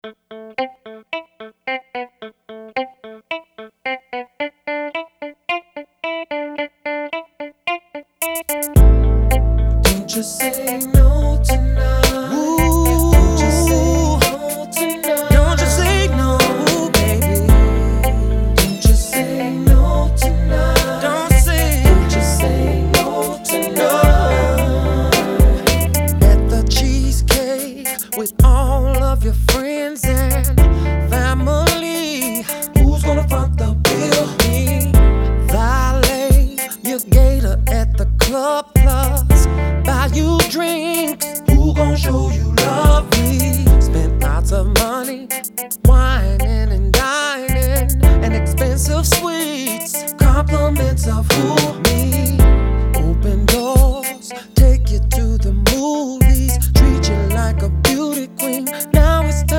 Don't you say no tonight. Ooh, don't you say no tonight. Don't you say no, baby. Don't you say no tonight. Don't you say no tonight. At the cheesecake with all of your friends and family. Who's gonna front the bill? Me. Valet your gator at the club plus buy you drinks. Who gon' show you love? Me. Spent lots of money.